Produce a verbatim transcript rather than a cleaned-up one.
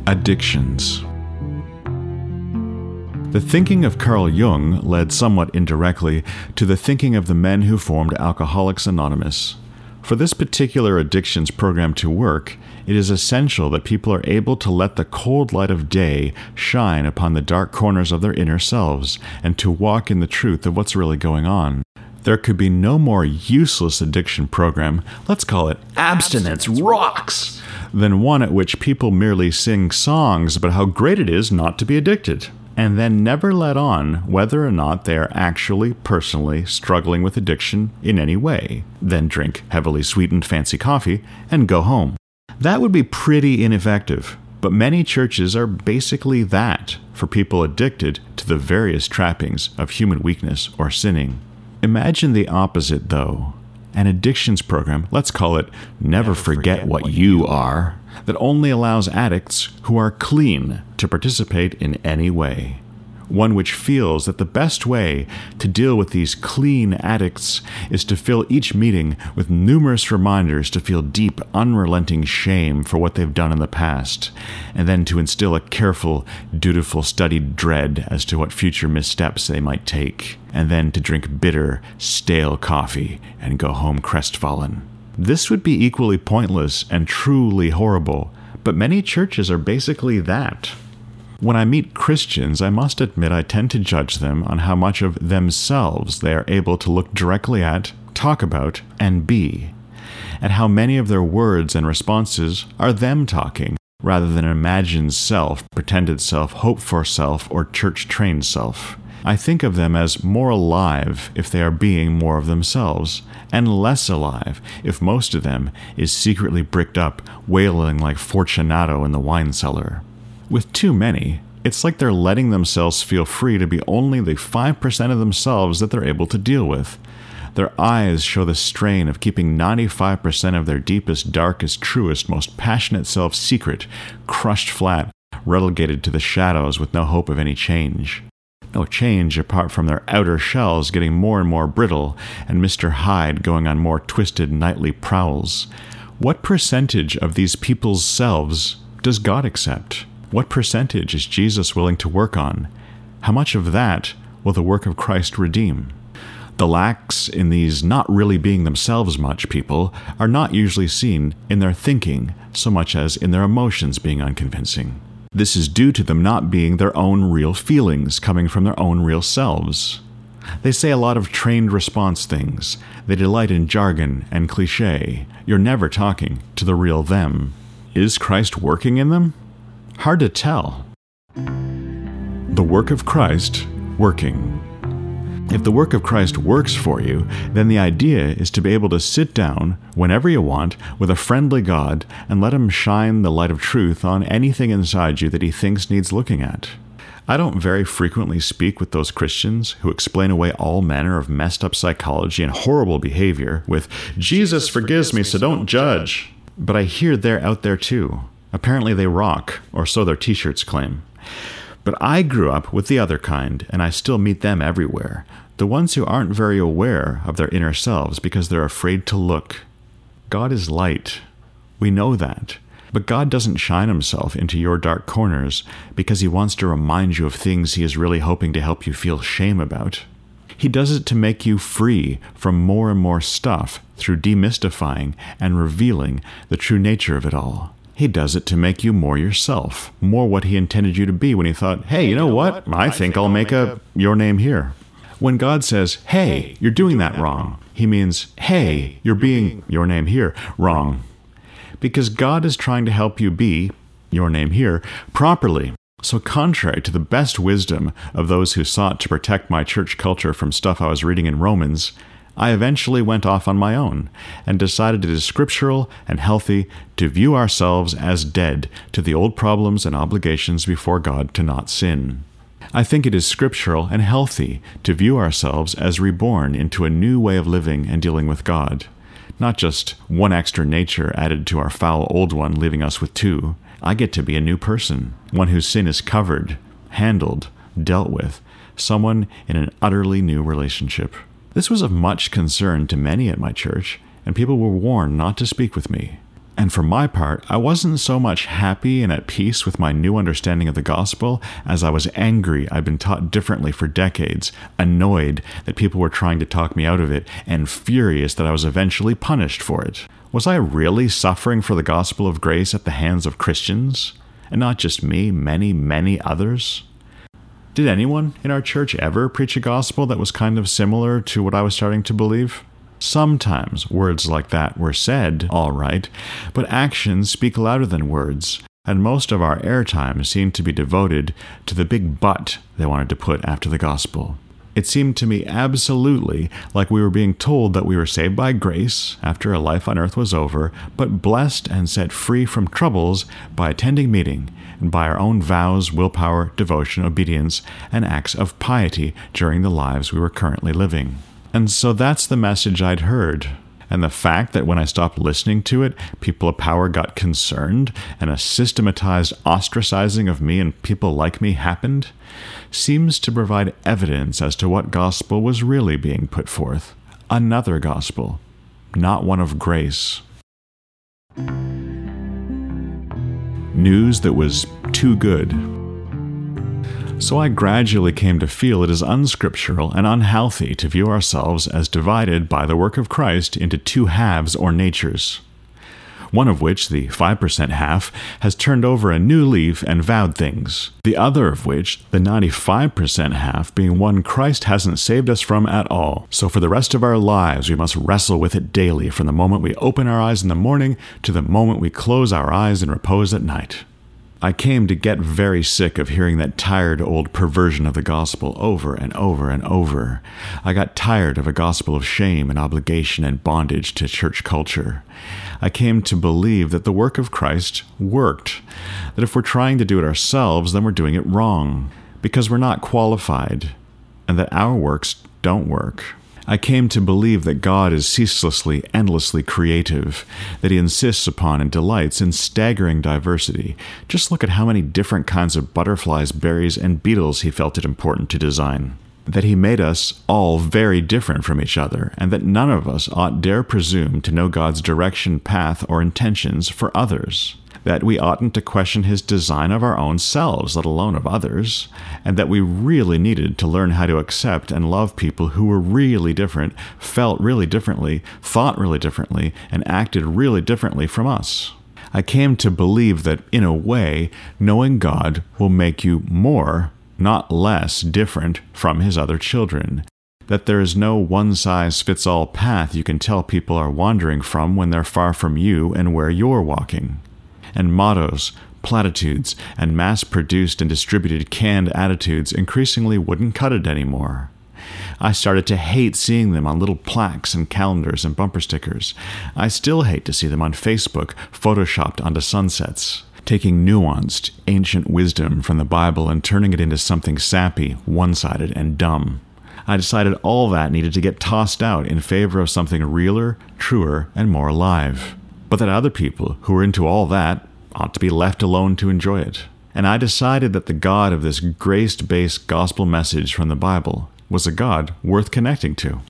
Addictions. The thinking of Carl Jung led somewhat indirectly to the thinking of the men who formed Alcoholics Anonymous. For this particular addictions program to work, it is essential that people are able to let the cold light of day shine upon the dark corners of their inner selves and to walk in the truth of what's really going on. There could be no more useless addiction program, let's call it Abstinence Rocks, than one at which people merely sing songs about how great it is not to be addicted, and then never let on whether or not they are actually personally struggling with addiction in any way, then drink heavily sweetened fancy coffee and go home. That would be pretty ineffective, but many churches are basically that for people addicted to the various trappings of human weakness or sinning. Imagine the opposite, though. An addictions program, let's call it Never, Never Forget, Forget What, what You Are, that only allows addicts who are clean to participate in any way. One which feels that the best way to deal with these clean addicts is to fill each meeting with numerous reminders to feel deep, unrelenting shame for what they've done in the past, and then to instill a careful, dutiful, studied dread as to what future missteps they might take, and then to drink bitter, stale coffee and go home crestfallen. This would be equally pointless and truly horrible, but many churches are basically that. When I meet Christians, I must admit I tend to judge them on how much of themselves they are able to look directly at, talk about, and be, and how many of their words and responses are them talking, rather than an imagined self, pretended self, hoped-for self, or church-trained self. I think of them as more alive if they are being more of themselves, and less alive if most of them is secretly bricked up, wailing like Fortunato in the wine cellar. With too many, it's like they're letting themselves feel free to be only the five percent of themselves that they're able to deal with. Their eyes show the strain of keeping ninety-five percent of their deepest, darkest, truest, most passionate self secret, crushed flat, relegated to the shadows with no hope of any change. No change apart from their outer shells getting more and more brittle and Mister Hyde going on more twisted nightly prowls. What percentage of these people's selves does God accept? What percentage is Jesus willing to work on? How much of that will the work of Christ redeem? The lacks in these not really being themselves much people are not usually seen in their thinking so much as in their emotions being unconvincing. This is due to them not being their own real feelings coming from their own real selves. They say a lot of trained response things. They delight in jargon and cliché. You're never talking to the real them. Is Christ working in them? Hard to tell. The work of Christ working. If the work of Christ works for you, then the idea is to be able to sit down whenever you want with a friendly God and let Him shine the light of truth on anything inside you that He thinks needs looking at. I don't very frequently speak with those Christians who explain away all manner of messed up psychology and horrible behavior with, Jesus forgives me, so don't judge. But I hear they're out there too. Apparently they rock, or so their t-shirts claim. But I grew up with the other kind, and I still meet them everywhere. The ones who aren't very aware of their inner selves because they're afraid to look. God is light. We know that. But God doesn't shine Himself into your dark corners because He wants to remind you of things He is really hoping to help you feel shame about. He does it to make you free from more and more stuff through demystifying and revealing the true nature of it all. He does it to make you more yourself, more what He intended you to be when He thought, hey, you know what? I think I'll make a Your Name Here. When God says, hey, you're doing that wrong, He means, hey, you're being Your Name Here wrong. Because God is trying to help you be Your Name Here properly. So contrary to the best wisdom of those who sought to protect my church culture from stuff I was reading in Romans, I eventually went off on my own and decided it is scriptural and healthy to view ourselves as dead to the old problems and obligations before God to not sin. I think it is scriptural and healthy to view ourselves as reborn into a new way of living and dealing with God, not just one extra nature added to our foul old one, leaving us with two. I get to be a new person, one whose sin is covered, handled, dealt with, someone in an utterly new relationship. This was of much concern to many at my church, and people were warned not to speak with me. And for my part, I wasn't so much happy and at peace with my new understanding of the gospel as I was angry I'd been taught differently for decades, annoyed that people were trying to talk me out of it, and furious that I was eventually punished for it. Was I really suffering for the gospel of grace at the hands of Christians? And not just me, many, many others? Did anyone in our church ever preach a gospel that was kind of similar to what I was starting to believe? Sometimes words like that were said, all right, but actions speak louder than words, and most of our airtime seemed to be devoted to the big but they wanted to put after the gospel. It seemed to me absolutely like we were being told that we were saved by grace after our life on earth was over, but blessed and set free from troubles by attending meeting and by our own vows, willpower, devotion, obedience, and acts of piety during the lives we were currently living. And so that's the message I'd heard. And the fact that when I stopped listening to it, people of power got concerned and a systematized ostracizing of me and people like me happened seems to provide evidence as to what gospel was really being put forth. Another gospel, not one of grace. News that was too good. So I gradually came to feel it is unscriptural and unhealthy to view ourselves as divided by the work of Christ into two halves or natures. One of which, the five percent half, has turned over a new leaf and vowed things. The other of which, the ninety-five percent half, being one Christ hasn't saved us from at all. So for the rest of our lives, we must wrestle with it daily from the moment we open our eyes in the morning to the moment we close our eyes in repose at night. I came to get very sick of hearing that tired old perversion of the gospel over and over and over. I got tired of a gospel of shame and obligation and bondage to church culture. I came to believe that the work of Christ worked, that if we're trying to do it ourselves, then we're doing it wrong, because we're not qualified, and that our works don't work. I came to believe that God is ceaselessly, endlessly creative, that He insists upon and delights in staggering diversity. Just look at how many different kinds of butterflies, berries, and beetles He felt it important to design. That He made us all very different from each other, and that none of us ought dare presume to know God's direction, path, or intentions for others. That we oughtn't to question His design of our own selves, let alone of others, and that we really needed to learn how to accept and love people who were really different, felt really differently, thought really differently, and acted really differently from us. I came to believe that, in a way, knowing God will make you more, not less, different from His other children. That there is no one-size-fits-all path you can tell people are wandering from when they're far from you and where you're walking. And mottos, platitudes, and mass-produced and distributed canned attitudes increasingly wouldn't cut it anymore. I started to hate seeing them on little plaques and calendars and bumper stickers. I still hate to see them on Facebook, photoshopped onto sunsets, taking nuanced, ancient wisdom from the Bible and turning it into something sappy, one-sided, and dumb. I decided all that needed to get tossed out in favor of something realer, truer, and more alive. But that other people who were into all that ought to be left alone to enjoy it. And I decided that the God of this grace-based gospel message from the Bible was a God worth connecting to.